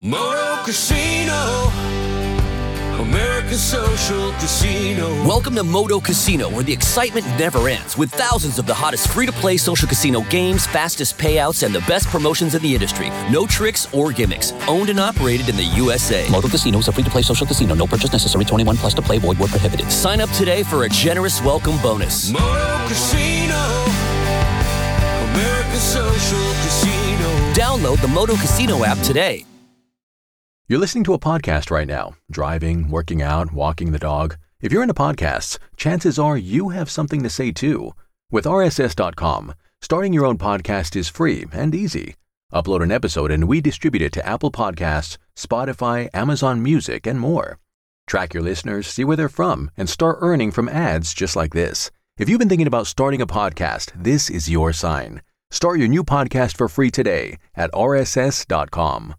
Moto Casino, American Social Casino. Welcome to Moto Casino, where the excitement never ends, with thousands of the hottest free-to-play social casino games, fastest payouts, and the best promotions in the industry. No tricks or gimmicks. Owned and operated in the USA. Moto Casino is a free-to-play social casino. No purchase necessary. 21 plus to play. Void where prohibited. Sign up today for a generous welcome bonus. Moto Casino, American Social Casino. Download the Moto Casino app today. You're listening to a podcast right now, driving, working out, walking the dog. If you're into podcasts, chances are you have something to say too. With RSS.com, starting your own podcast is free and easy. Upload an episode and we distribute it to Apple Podcasts, Spotify, Amazon Music, and more. Track your listeners, see where they're from, and start earning from ads just like this. If you've been thinking about starting a podcast, this is your sign. Start your new podcast for free today at RSS.com.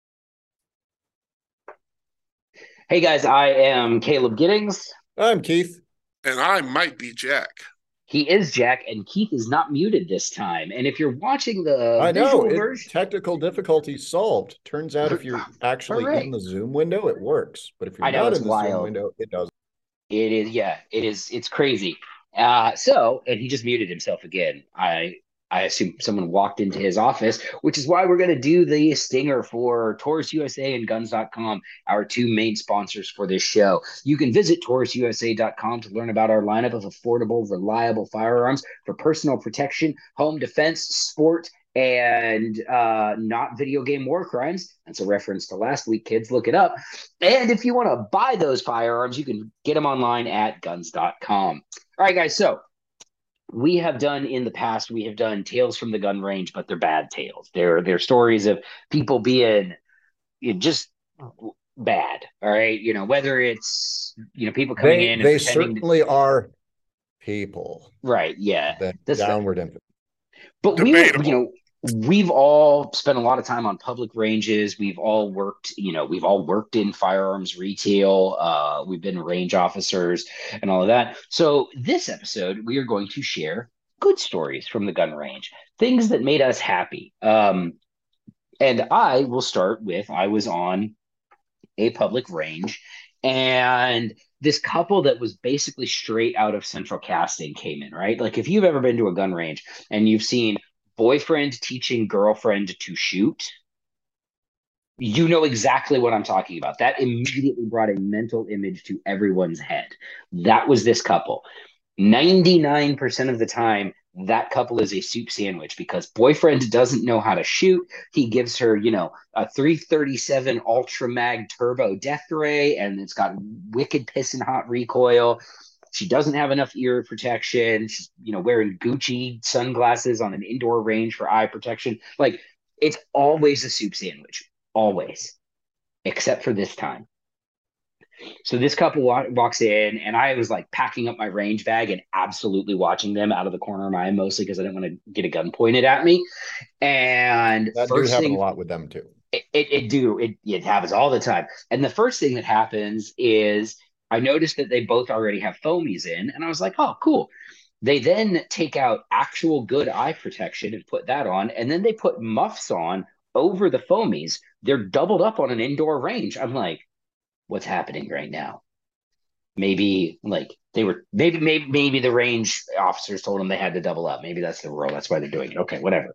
Hey guys, I am Caleb Giddings. I'm Keith. And I might be Jack. He is Jack, and Keith is not muted this time. And if you're watching the I know, version, technical difficulty solved. Turns out if you're actually in the Zoom window, it works. But if you're not in the Zoom window, it doesn't. It is, yeah, it is. It's crazy. And he just muted himself again. I assume someone walked into his office, which is why we're going to do the stinger for Taurus USA and Guns.com, our two main sponsors for this show. You can visit TaurusUSA.com to learn about our lineup of affordable, reliable firearms for personal protection, home defense, sport, and not video game war crimes. That's a reference to last week, kids. Look it up. And if you want to buy those firearms, you can get them online at Guns.com. All right, guys, so we have done tales from the gun range, but they're bad tales. They're stories of people being just bad. All right. Whether it's, people coming in. They certainly are people. Right. Yeah. That's downward emphasis. But we've all spent a lot of time on public ranges. We've all worked in firearms retail. We've been range officers and all of that. So this episode, we are going to share good stories from the gun range, things that made us happy. And I will start with, I was on a public range, and this couple that was basically straight out of Central Casting came in, right? Like if you've ever been to a gun range and you've seen boyfriend teaching girlfriend to shoot, you know exactly what I'm talking about. That immediately brought a mental image to everyone's head. That was this couple. 99% of the time, that couple is a soup sandwich because boyfriend doesn't know how to shoot. He gives her, a 337 Ultra Mag Turbo Death Ray, and it's got wicked pissing hot recoil. She doesn't have enough ear protection. She's, wearing Gucci sunglasses on an indoor range for eye protection. Like, it's always a soup sandwich. Always. Except for this time. So this couple walks in, and I was like packing up my range bag and absolutely watching them out of the corner of my eye, mostly because I didn't want to get a gun pointed at me. And that do happen a lot with them too. It happens all the time. And the first thing that happens is I noticed that they both already have foamies in, and I was like, oh, cool. They then take out actual good eye protection and put that on, and then they put muffs on over the foamies. They're doubled up on an indoor range. I'm like, what's happening right now? Maybe maybe the range officers told them they had to double up. Maybe that's the rule. That's why they're doing it. Okay, whatever.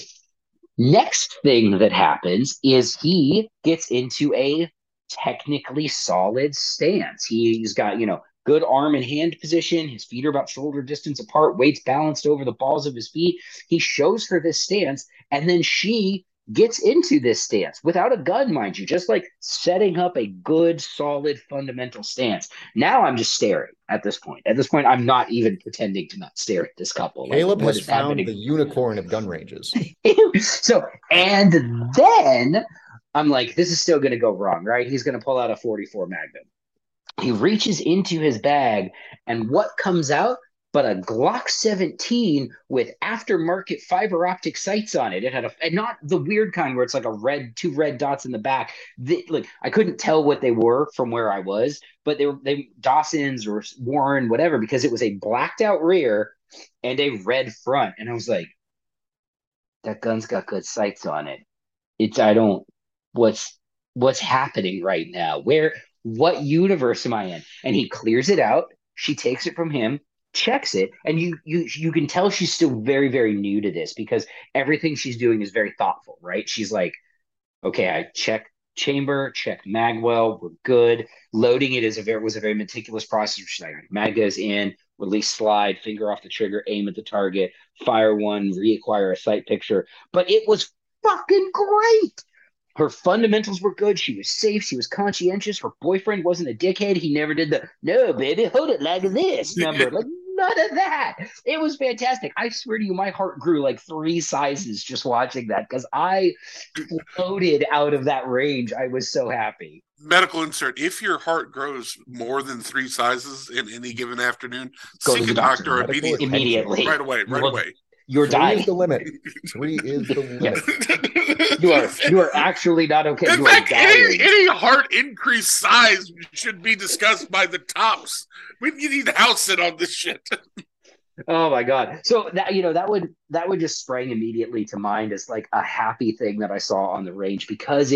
Next thing that happens is he gets into a technically solid stance. He's got, good arm and hand position. His feet are about shoulder distance apart, weights balanced over the balls of his feet. He shows her this stance, and then she gets into this stance without a gun, mind you, just like setting up a good, solid, fundamental stance. Now I'm just staring at this point. At this point, I'm not even pretending to not stare at this couple. Caleb has found the unicorn of gun ranges. So, and then I'm like, this is still going to go wrong, right? He's going to pull out a 44 Magnum. He reaches into his bag, and what comes out but a Glock 17 with aftermarket fiber optic sights on it. It had and not the weird kind where it's like two red dots in the back. I couldn't tell what they were from where I was, but they Dawson's or Warren, whatever, because it was a blacked out rear and a red front. And I was like, that gun's got good sights on it. what's happening right now? What universe am I in? And he clears it out. She takes it from him, checks it, and you can tell she's still very, very new to this because everything she's doing is very thoughtful, right? She's like, okay, I check chamber, check magwell, we're good. Loading it was a very meticulous process. She's like, mag goes in, release slide, finger off the trigger, aim at the target, fire one, reacquire a sight picture. But it was fucking great. Her fundamentals were good. She was safe. She was conscientious. Her boyfriend wasn't a dickhead. He never did the no, baby, hold it like this number. Like none of that. It was fantastic. I swear to you, my heart grew like 3 sizes just watching that because I floated out of that range. I was so happy. Medical insert. If your heart grows more than 3 sizes in any given afternoon, seek a doctor immediately. Right away. You're dying. 3 is the limit. 3 is the limit. You are actually not okay. In fact, any heart increase size should be discussed by the tops. We need to house it on this shit. Oh my God. So that would just spring immediately to mind as like a happy thing that I saw on the range because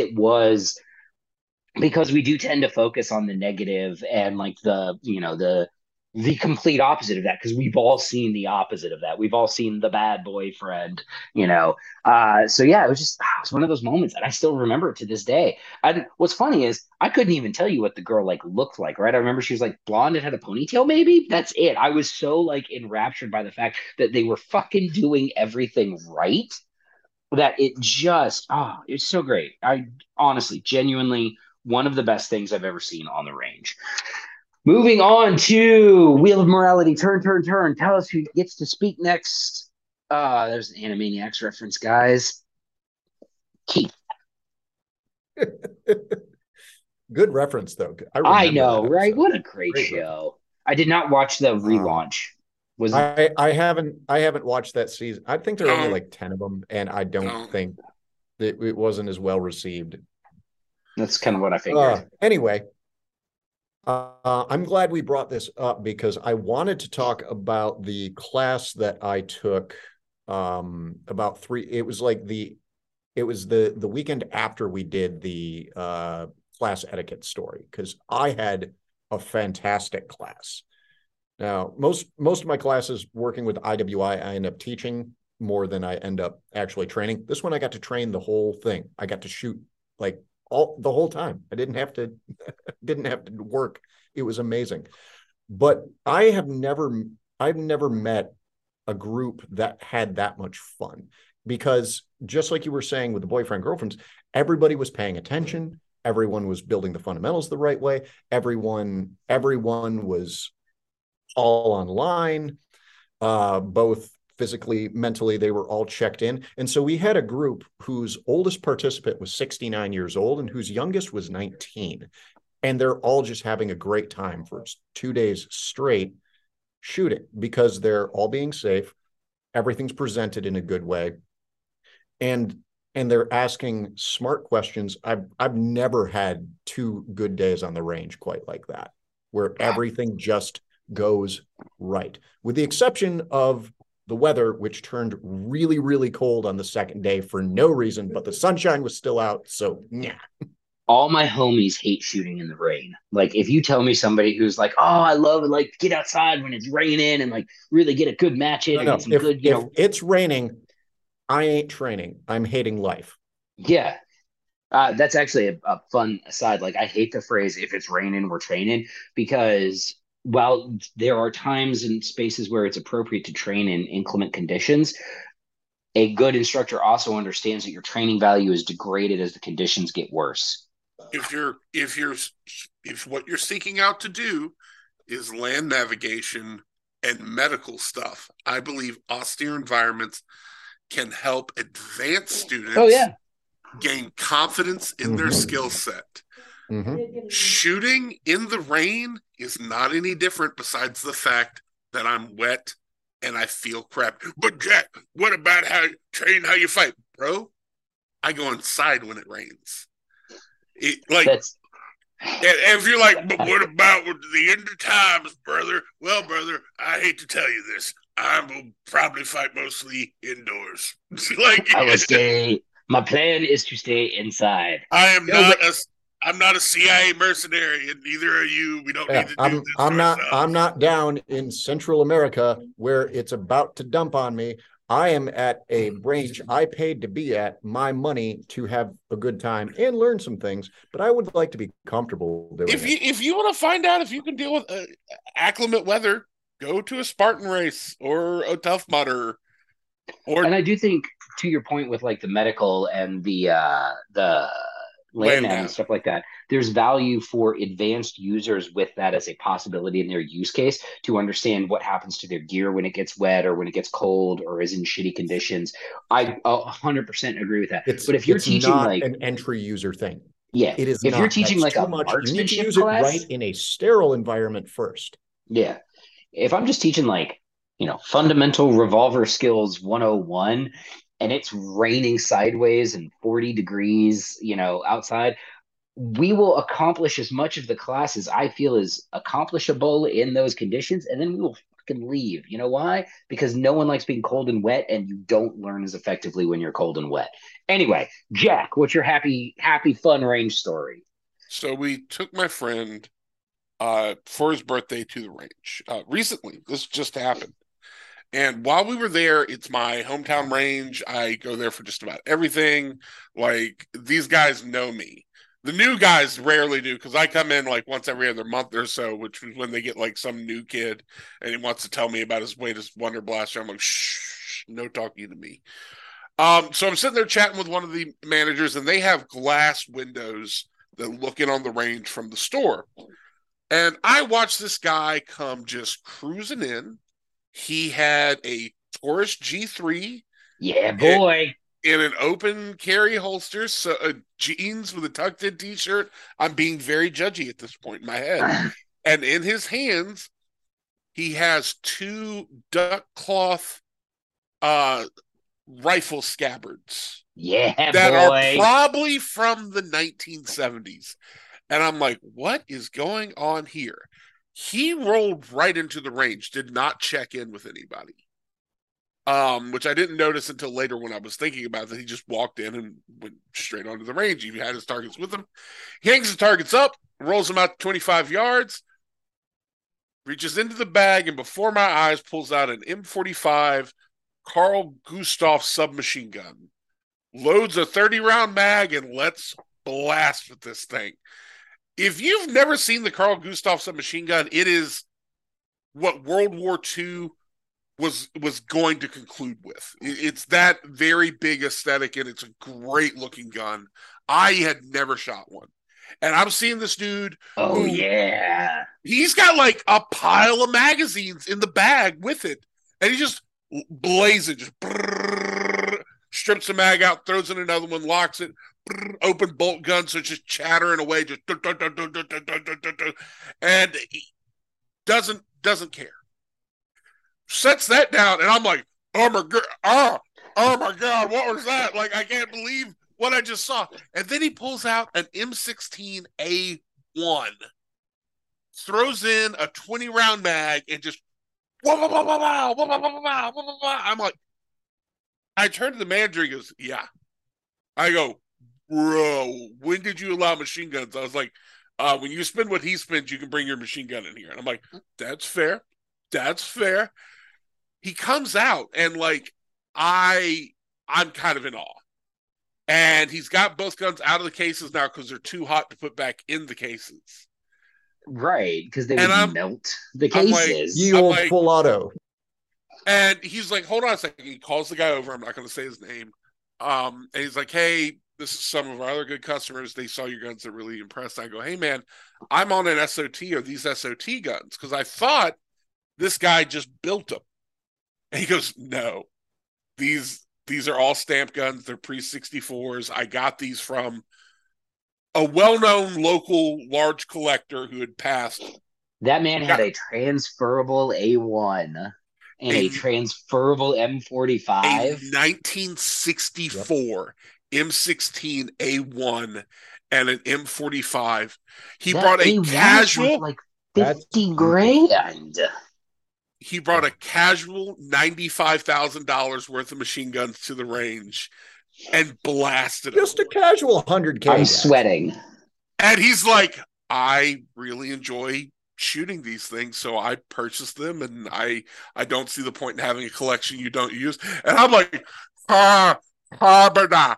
we do tend to focus on the negative and like the complete opposite of that because we've all seen the opposite of that. We've all seen the bad boyfriend, So yeah, it was one of those moments, and I still remember it to this day. And what's funny is I couldn't even tell you what the girl like looked like, right? I remember she was like blonde and had a ponytail, maybe. That's it. I was so like enraptured by the fact that they were fucking doing everything right that it's so great. I honestly, genuinely, one of the best things I've ever seen on the range. Moving on to Wheel of Morality. Turn. Tell us who gets to speak next. There's an Animaniacs reference, guys. Keith. Good reference, though. I know, right? What a great show. I did not watch the relaunch. I haven't watched that season. I think there are only like 10 of them, and I don't think that it wasn't as well received. That's kind of what I figured. Anyway. I'm glad we brought this up because I wanted to talk about the class that I took it was the weekend after we did the class etiquette story because I had a fantastic class. Now, most of my classes working with IWI, I end up teaching more than I end up actually training. This one I got to train the whole thing. I got to shoot like the whole time. I didn't have to work. It was amazing. But I've never met a group that had that much fun because just like you were saying with the boyfriend girlfriends, everybody was paying attention. Everyone was building the fundamentals the right way. Everyone was all online, both physically, mentally, they were all checked in. And so we had a group whose oldest participant was 69 years old and whose youngest was 19. And they're all just having a great time for 2 days straight shooting because they're all being safe. Everything's presented in a good way. And they're asking smart questions. I've never had 2 good days on the range quite like that, where everything just goes right, with the exception of the weather, which turned really, really cold on the second day for no reason, but the sunshine was still out. So, yeah. All my homies hate shooting in the rain. Like, if you tell me somebody who's like, oh, I love it, like, get outside when it's raining and, like, really get a good match in. No. If it's raining, I ain't training. I'm hating life. Yeah. That's actually a fun aside. Like, I hate the phrase, if it's raining, we're training, because while there are times and spaces where it's appropriate to train in inclement conditions, a good instructor also understands that your training value is degraded as the conditions get worse. If what you're seeking out to do is land navigation and medical stuff, I believe austere environments can help advanced students gain confidence in their skill set. Mm-hmm. Shooting in the rain is not any different besides the fact that I'm wet and I feel crap. But Jack, what about how you fight, bro? I go inside when it rains. And if you're like, but what about the end of times, brother? Well, brother, I hate to tell you this. I will probably fight mostly indoors. LSD. My plan is to stay inside. I'm not a CIA mercenary, and neither are you. We don't need to do this. I'm not down in Central America where it's about to dump on me. I am at a range I paid to be at, my money to have a good time and learn some things, but I would like to be comfortable doing it. If you want to find out if you can deal with acclimate weather, go to a Spartan race or a Tough Mudder. And I do think, to your point with like the medical and the land and stuff like that, there's value for advanced users with that as a possibility in their use case to understand what happens to their gear when it gets wet or when it gets cold or is in shitty conditions. I 100% agree with that. But if you're teaching not like an entry user thing, yeah, it is. If not. you're teaching That's like a much. marksmanship you need to use class, it right in a sterile environment first. Yeah, if I'm just teaching like fundamental revolver skills 101 and it's raining sideways and 40 degrees outside, we will accomplish as much of the class as I feel is accomplishable in those conditions, and then we will fucking leave. You know why? Because no one likes being cold and wet, and you don't learn as effectively when you're cold and wet. Anyway, Jack, what's your happy fun range story? So we took my friend for his birthday to the range recently. This just happened. And while we were there, it's my hometown range. I go there for just about everything. Like, these guys know me. The new guys rarely do, because I come in like once every other month or so, which is when they get like some new kid and he wants to tell me about his latest Wonder Blaster. I'm like, shh, no talking to me. So I'm sitting there chatting with one of the managers, and they have glass windows that look in on the range from the store. And I watched this guy come just cruising in. He had a Taurus G3. Yeah, boy. In an open carry holster, so jeans with a tucked in t-shirt. I'm being very judgy at this point in my head. And in his hands, he has 2 duck cloth rifle scabbards. Yeah, that boy. are probably from the 1970s. And I'm like, what is going on here? He rolled right into the range, did not check in with anybody. Which I didn't notice until later when I was thinking about that. He just walked in and went straight onto the range. He had his targets with him. He hangs the targets up, rolls them out to 25 yards, reaches into the bag, and before my eyes pulls out an M45 Carl Gustav submachine gun, loads a 30-round mag, and let's blast with this thing. If you've never seen the Carl Gustav submachine gun, it is what World War II was going to conclude with. It's that very big aesthetic, and it's a great looking gun. I had never shot one. And I'm seeing this dude. Oh, yeah. He's got like a pile of magazines in the bag with it. And he just blazes, just strips the mag out, throws in another one, locks it, open bolt gun, so it's just chattering away, just and he doesn't care. Sets that down, and I'm like, oh my god, what was that? Like, I can't believe what I just saw. And then he pulls out an M16A1, throws in a 20-round mag, and just I'm like, I turn to the manager, he goes, yeah. I go, bro, when did you allow machine guns? I was like, when you spend what he spends, you can bring your machine gun in here. And I'm like, that's fair. He comes out, and like, I'm kind of in awe. And he's got both guns out of the cases now because they're too hot to put back in the cases. Right, because they would melt the cases. Ye old full auto. And he's like, hold on a second. He calls the guy over. I'm not going to say his name. And he's like, hey, this is some of our other good customers. They saw your guns. They're really impressed. I go, hey, man, I'm on an SOT. Are these SOT guns? Because I thought this guy just built them. And he goes, no, these are all stamp guns. They're pre-64s. I got these from a well-known local large collector who had passed. That man had a transferable A1 and a transferable M45. A 1964 M16 A1 and an M45. He brought a casual, like 50 grand. He brought a casual $95,000 worth of machine guns to the range and blasted just him. A casual 100K. I'm sweating. And he's like, I really enjoy shooting these things, so I purchased them, and I don't see the point in having a collection you don't use. And I'm like, Jack's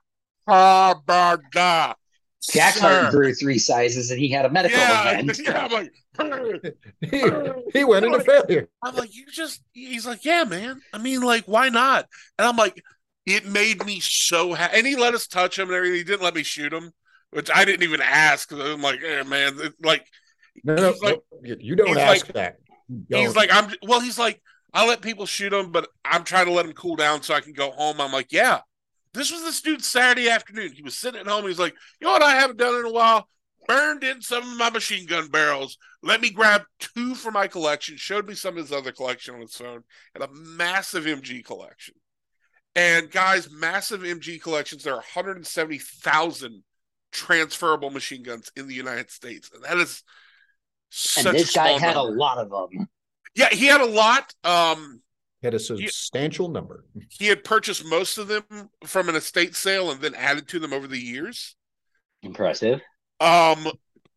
heart grew 3 sizes, and he had a medical event. Yeah, I'm like, he went into failure. I'm like, he's like, yeah, man. I mean, like, why not? And I'm like, it made me so happy. And he let us touch him and everything. He didn't let me shoot him, which I didn't even ask. I'm like, hey, man, like, no, you don't ask that. He's like, he's like, I let people shoot him, but I'm trying to let him cool down so I can go home. I'm like, yeah. This was this dude Saturday afternoon. He was sitting at home. He's like, you know what I haven't done in a while? Burned in some of my machine gun barrels. Let me grab 2 for my collection. Showed me some of his other collection on his phone. And a massive MG collection. And guys, massive MG collections. There are 170,000 transferable machine guns in the United States. And that is such a small number. And this guy had a lot of them. Yeah, he had a lot. Had a substantial number. He had purchased most of them from an estate sale and then added to them over the years. Impressive. To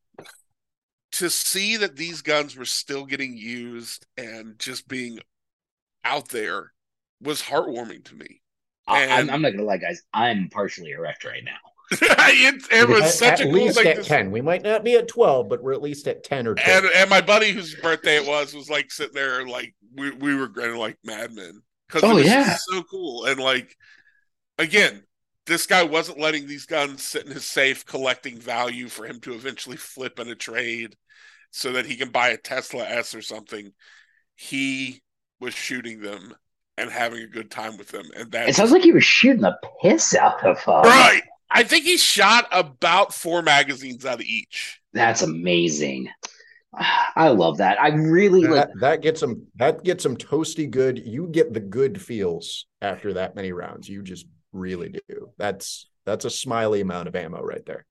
see that these guns were still getting used and just being out there was heartwarming to me. I'm not gonna lie, guys. I'm partially erect right now. it was such a cool thing. At 10. We might not be at 12, but we're at least at 10 or 12. And my buddy whose birthday it was like sitting there like we were grinning like madmen because it was so cool. And like, again, this guy wasn't letting these guns sit in his safe collecting value for him to eventually flip in a trade so that he can buy a Tesla S or something. He was shooting them and having a good time with them. And that it sounds like he was shooting the piss out of them. Right. I think he shot about 4 magazines out of each. That's amazing. I love that. I really that gets them toasty good. You get the good feels after that many rounds. You just really do. That's a smiley amount of ammo right there.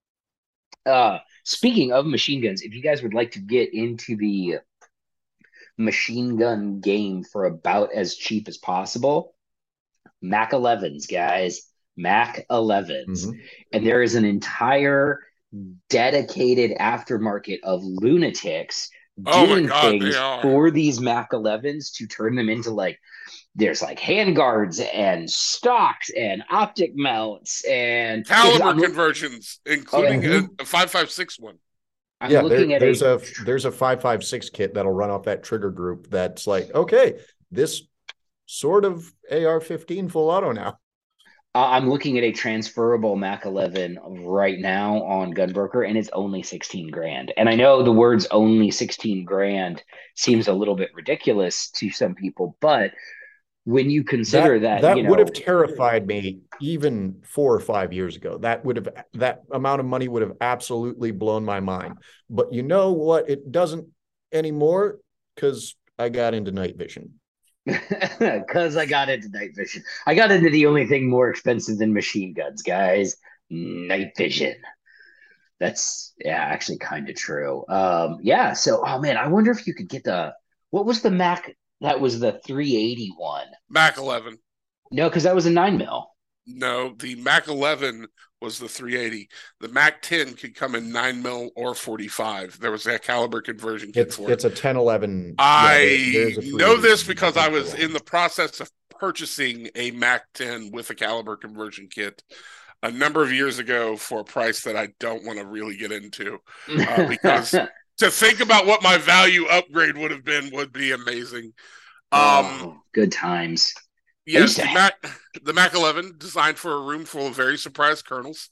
Speaking of machine guns, if you guys would like to get into the machine gun game for about as cheap as possible, Mac 11s, guys. Mac 11s. Mm-hmm. And there is an entire dedicated aftermarket of lunatics doing things for these Mac 11s to turn them into like, there's like handguards and stocks and optic mounts and caliber conversions, including a 5.56 one. There's a 5.56 kit that'll run off that trigger group. That's like, okay, this sort of AR-15 full auto now. I'm looking at a transferable Mac 11 right now on Gunbroker, and it's only $16,000. And I know the words only $16,000 seems a little bit ridiculous to some people, but when you consider that would have terrified me even 4 or 5 years ago. That amount of money would have absolutely blown my mind. But you know what? It doesn't anymore because I got into night vision. Because I got into night vision. I got into the only thing more expensive than machine guns, guys. Night vision. That's actually kind of true. So, man, I wonder if you could get what was the Mac that was the 380 one? Mac 11. No, because that was a 9mm. No, the Mac 11 was the 380. The Mac 10 could come in 9mm or 45. There was that caliber conversion kit for it. It's a 1011. I know this because I was in the process of purchasing a Mac 10 with a caliber conversion kit a number of years ago for a price that I don't want to really get into because to think about what my value upgrade would have been would be amazing. Good times. Yes, the Mac 11 designed for a room full of very surprised colonels.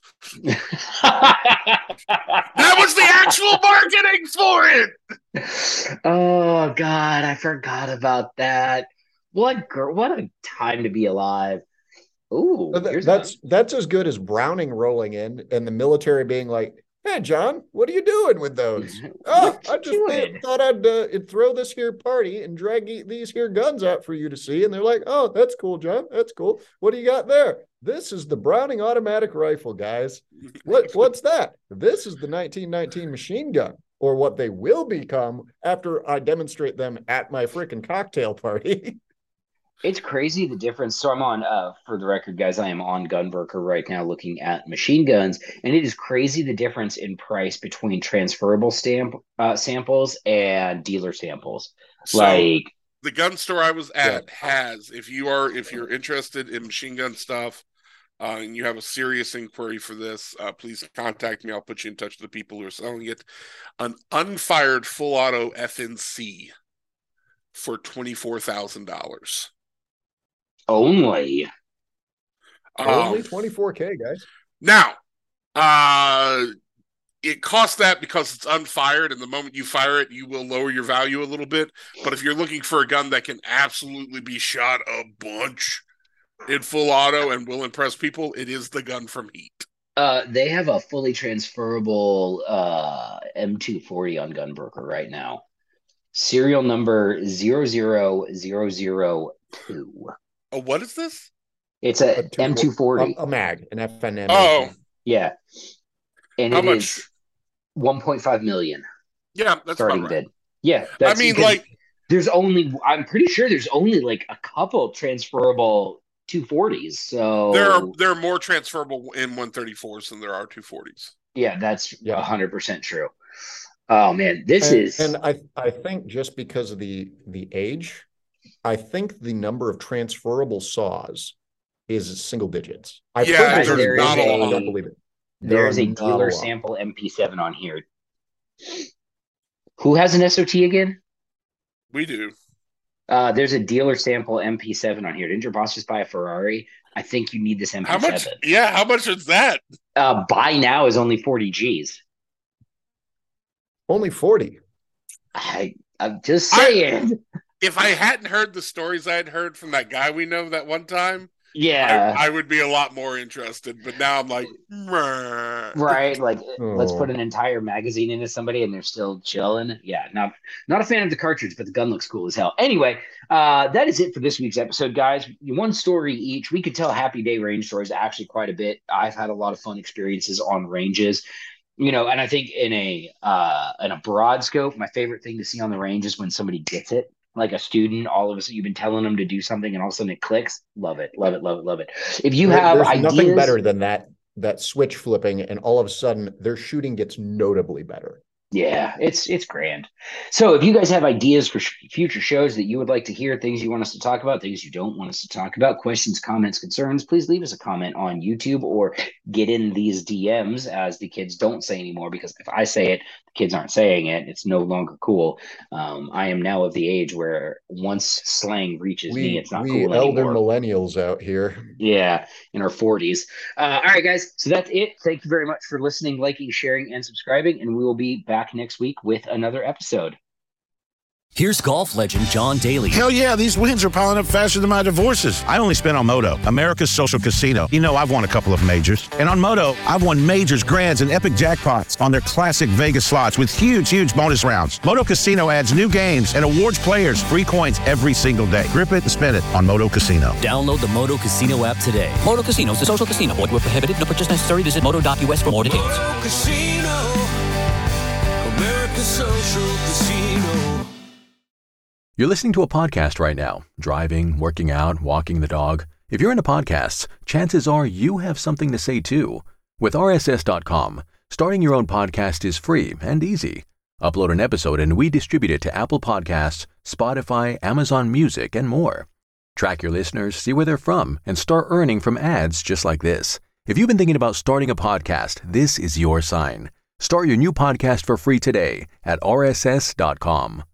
That was the actual marketing for it. Oh God, I forgot about that. What a time to be alive. Ooh, that's as good as Browning rolling in and the military being like, "Hey, John, what are you doing with those?" I just thought I'd throw this here party and drag these here guns out for you to see. And they're like, "Oh, that's cool, John. That's cool. What do you got there?" "This is the Browning automatic rifle, guys." What's that?" "This is the 1919 machine gun, or what they will become after I demonstrate them at my freaking cocktail party." It's crazy the difference. So I'm on, for the record, guys, I am on Gunbroker right now looking at machine guns, and it is crazy the difference in price between transferable samples and dealer samples. So like the gun store I was at has, if you're interested in machine gun stuff, and you have a serious inquiry for this, please contact me. I'll put you in touch with the people who are selling it. An unfired full auto FNC for $24,000. Only $24K, guys. Now, it costs that because it's unfired, and the moment you fire it, you will lower your value a little bit. But if you're looking for a gun that can absolutely be shot a bunch in full auto and will impress people, it is the gun from Heat. They have a fully transferable M240 on Gunbroker right now. Serial number 00002. Oh, what is this? It's a M240. A mag, an FNM. Oh. Yeah. And how it much? Is 1.5 million. Yeah, that's starting about right. bid. Yeah. I mean, like, I'm pretty sure there's only like a couple transferable 240s. So there are more transferable in 134s than there are 240s. Yeah, that's 100% true. Oh man, and I think just because of the age, I think the number of transferable saws is single digits. There's not a lot. I don't believe it. There's a dealer sample MP7 on here. Who has an SOT again? We do. There's a dealer sample MP7 on here. Didn't your boss just buy a Ferrari? I think you need this MP7. How much? Yeah, how much is that? Buy now is only 40 G's. Only 40. I'm just saying. If I hadn't heard the stories I had heard from that guy we know that one time, I would be a lot more interested. But now I'm like, right? Like, let's put an entire magazine into somebody and they're still chilling. Yeah, not a fan of the cartridge, but the gun looks cool as hell. Anyway, that is it for this week's episode, guys. One story each. We could tell Happy Day range stories actually quite a bit. I've had a lot of fun experiences on ranges. And I think in a broad scope, my favorite thing to see on the range is when somebody gets it. Like a student, all of a sudden you've been telling them to do something and all of a sudden it clicks. Love it, love it, love it, love it. If you have There's ideas, nothing better than that switch flipping and all of a sudden their shooting gets notably better. Yeah, it's grand. So if you guys have ideas for future shows that you would like to hear, things you want us to talk about, things you don't want us to talk about, questions, comments, concerns, please leave us a comment on YouTube or get in these DMs, as the kids don't say anymore, because if I say it, the kids aren't saying it. It's no longer cool. I am now of the age where once slang reaches me, it's not cool anymore. We elder millennials out here. Yeah, in our 40s. All right, guys. So that's it. Thank you very much for listening, liking, sharing, and subscribing. And we will be back next week with another episode. Here's golf legend John Daly. Hell yeah, these wins are piling up faster than my divorces. I only spent on Moto, America's social casino. I've won a couple of majors. And on Moto, I've won majors, grands, and epic jackpots on their classic Vegas slots with huge, huge bonus rounds. Moto Casino adds new games and awards players free coins every single day. Grip it and spin it on Moto Casino. Download the Moto Casino app today. Moto Casino is a social casino. Void where prohibited. No purchase necessary. Visit moto.us for more details. Moto Casino, America's social casino. You're listening to a podcast right now, driving, working out, walking the dog. If you're into podcasts, chances are you have something to say too. With RSS.com, starting your own podcast is free and easy. Upload an episode and we distribute it to Apple Podcasts, Spotify, Amazon Music, and more. Track your listeners, see where they're from, and start earning from ads just like this. If you've been thinking about starting a podcast, this is your sign. Start your new podcast for free today at RSS.com.